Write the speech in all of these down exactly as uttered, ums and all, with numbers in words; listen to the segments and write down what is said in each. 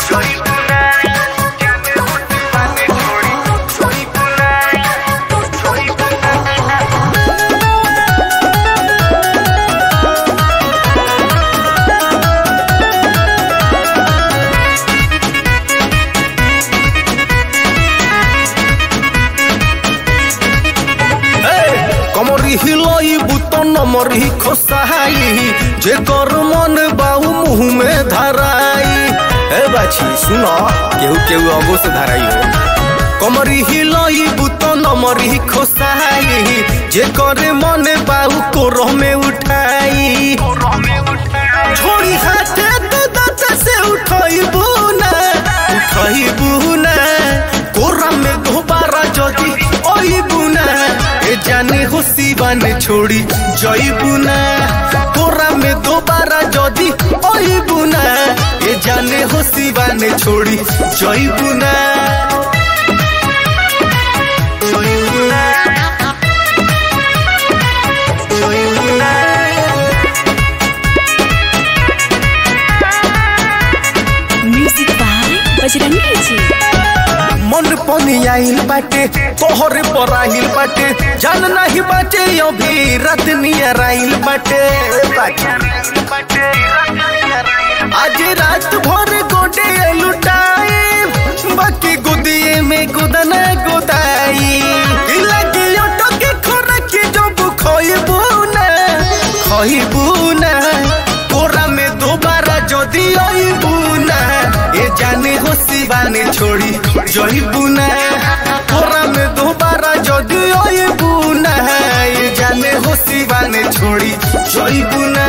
कमरी हिलाई बुतन मरी खोसाई जे कर मन बाऊ मुँह में धराई। ए बाछी सुनो केहू केहू अगो से धराई हो। कमरी हिलाई बुतन मरी खोसाई जे कर मन बाऊ कोरो में उठाई। छोड़ी हाथे तो दांत से उठाई बुना उठाई बुना कोरा में दोबारा जदी ओई बुना ए जाने हो सिवाने छोड़ी जई बुना कोरा में दोबारा जदी ओई बुना ए जाने हो सिवाने छोड़ी जई बुना जई बुना जई बुना। म्यूजिक बाय बजरंगी जी। मन पनी आइल बाटे तोहरे पर आइल बाटे जान नहीं बाटे अभी रात नियर आइल बाटे। आज रात भर गोडे लुटाई बाकी गुदिये में गुदना गुदाई लगी ऑटो के खोरा के जब खइबू ना खइबू ना कोरा में दोबारा जदी आइबू ना ए जाने हो सिवाने छोड़ी जइबू ना कोरा में दोबारा जदी आइबू ना ए जाने हो सिवाने छोड़ी जइबू ना।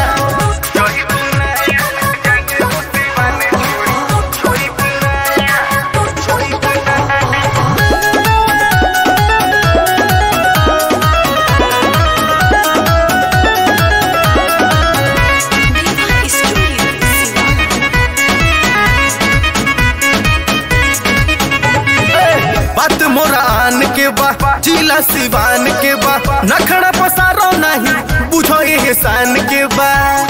बात मोरा आन के बा जिला सिवान के बा नखड़ा पसारो नहीं बुझो एहसान के बा।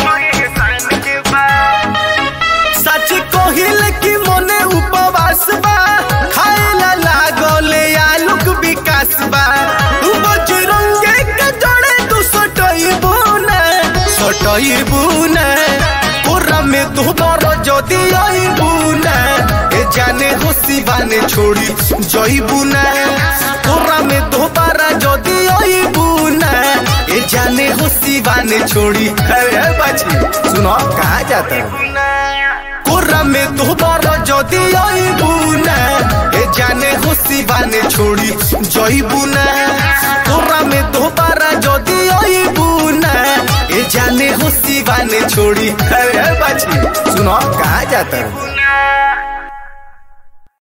सच कहिल कि मने उपवास बा खाएला लागले आलूक विकास बा बजरंगे के जड़े तू सटइबू ना सटइबू ना कोरा में दोबारा जदी आइबू ना ए जाने हो सिवाने छोड़ी जइबू ना कोरा में दोबारा जदी आइबू ना ए जाने हो सिवाने छोड़ी। अरे बाछी सुनो कहाँ जाता है कोरा में दोबारा जदी आइबू ना ए जाने हो सिवाने छोड़ी जइबू ना कोरा में दोबारा जदी आइबू ना ए जाने हो सिवाने छोड़ी। अरे बाछी सुनो कहाँ जाता है।